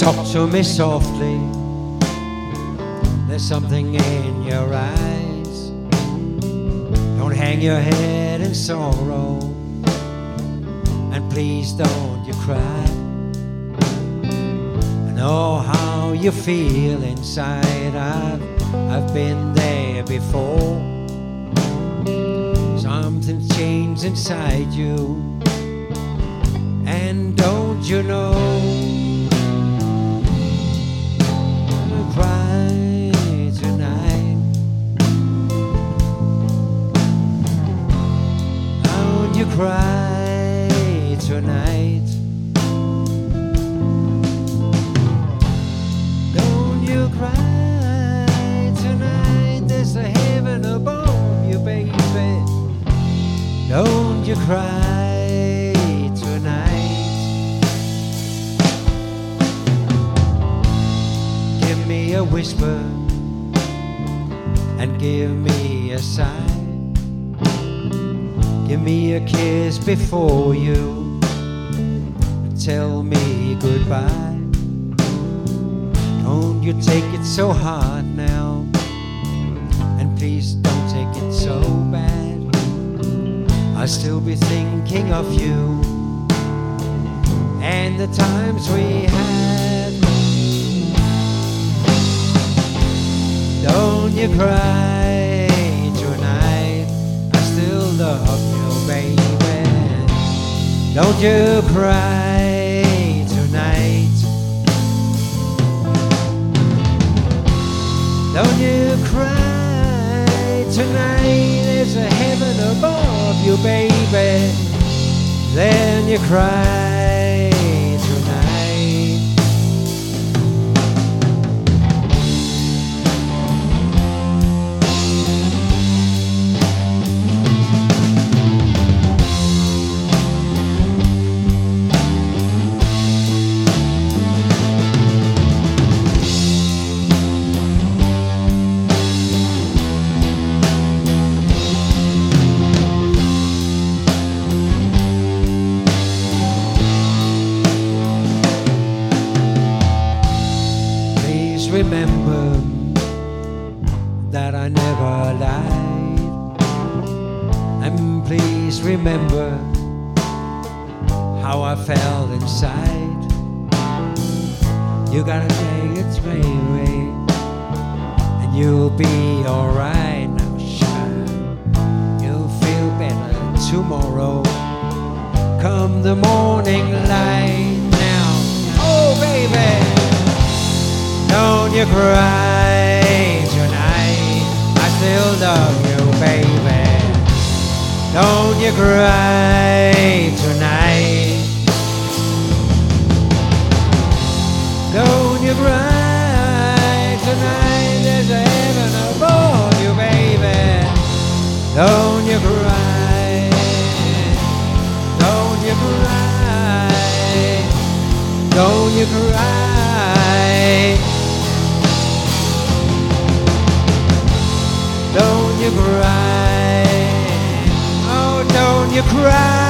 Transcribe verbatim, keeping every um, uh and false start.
Talk to me softly. There's something in your eyes. Don't hang your head in sorrow, and please don't you cry. I know how you feel inside. I've, I've been there before. Something's changed inside you, and don't you know? Cry tonight. Don't you cry tonight. Don't you cry tonight. There's a heaven above you, baby. Don't you cry tonight. Give me a whisper and give me a sigh. Give me a kiss before you tell me goodbye. Don't you take it so hard now, and please don't take it so bad. I'll still be thinking of you and the times we had. Don't you cry tonight. I still love you, baby. Don't you cry tonight. Don't you cry tonight. There's a heaven above you, baby. Then you cry tonight. Remember that I never lied, and please remember how I felt inside. You gotta take it straight away, and you'll be alright. Now shine, you'll feel better tomorrow, come the morning light. Now, oh baby, don't you cry tonight. I still love you, baby. Don't you cry tonight. Don't you cry tonight. There's a heaven above you, baby. Don't you cry. Don't you cry. Don't you cry. Don't you cry, oh don't you cry.